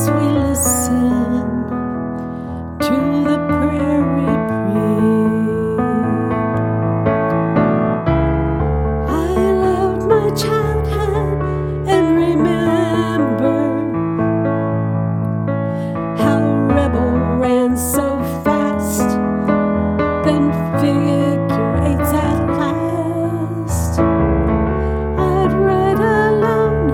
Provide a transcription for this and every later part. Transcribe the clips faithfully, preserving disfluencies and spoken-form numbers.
as we listen to the prairie breathe. I loved my childhood and remember how rebel ran so fast, then figure eights at last. I'd ride alone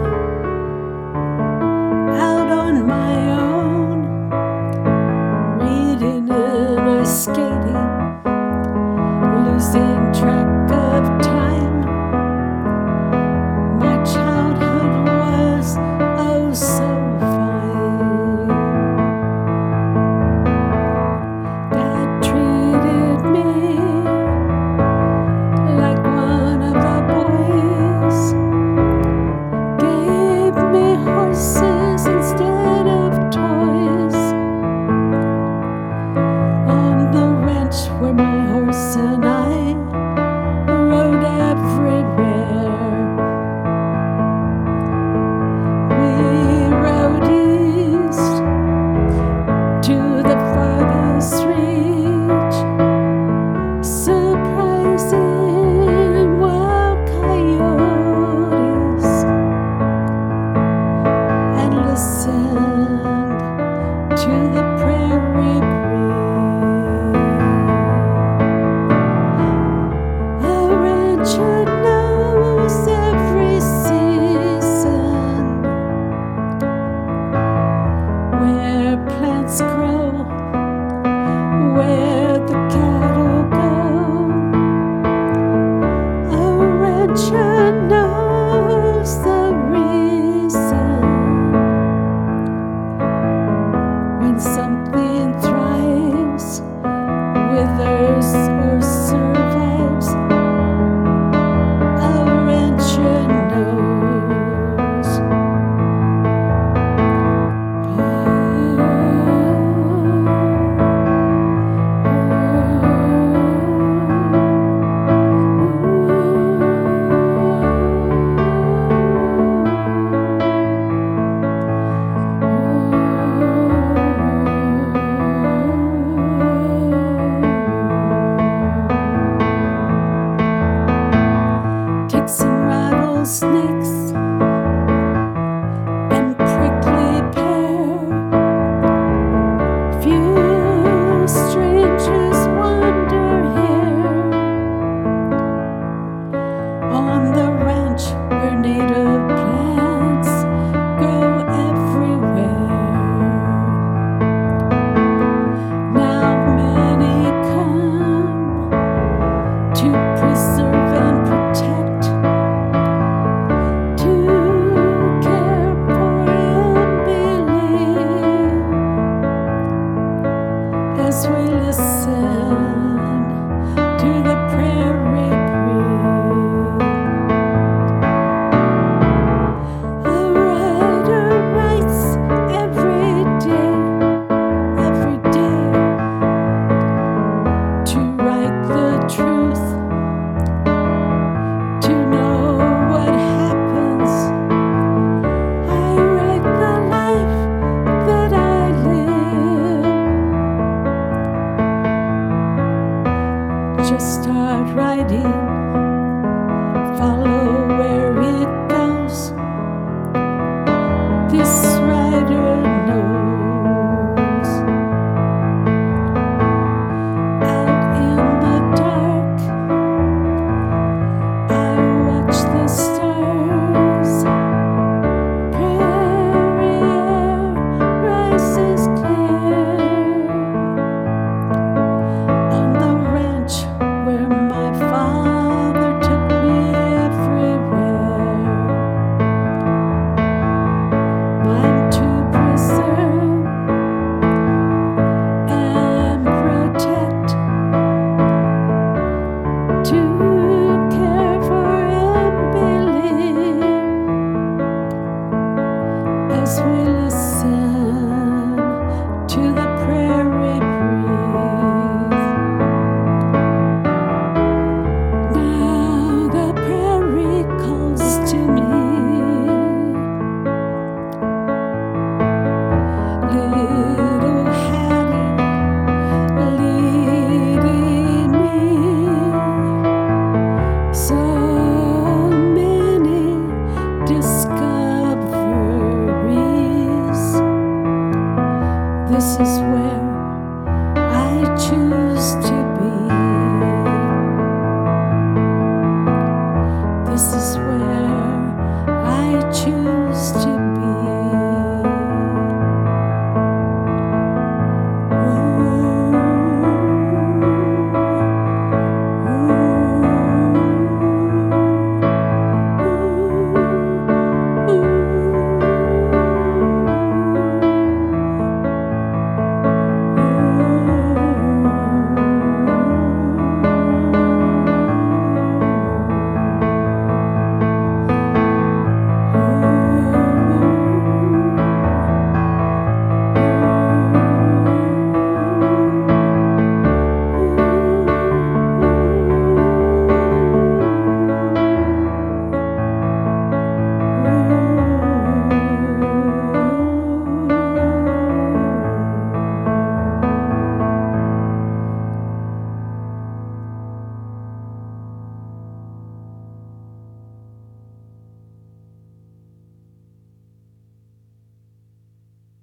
out on my own, reading and I skating, losing track of time. My childhood was oh so fine. Dad treated me like one of the boys, gave me horses instead of toys. On the ranch where my horse and I rode everywhere, we rode east to the farthest reach, surprising wild coyotes, and listened to the prairie breathe. A rancher knows every season, where plants grow, where the cattle go. A rancher knows the reason when something thrives, withers or survives. A rancher knows. Take some rattlesnakes and prickly pear. Few strangers wander here on the ranch where native plants grow everywhere. Now many come to preserve and protect, to care for and believe, as we listen to the prairie breathe. A rider writes every day, every day, to write the truth, to know what happens. I write the life that I live. Just start writing, follow where it goes. This writer knows. Out in the dark, I watch the stars. Prairie air rises clear on the ranch where my father took me everywhere. Mine to preserve and protect, to care for and believe, as we listen to the prairie breathe. Now the prairie calls to me. this is where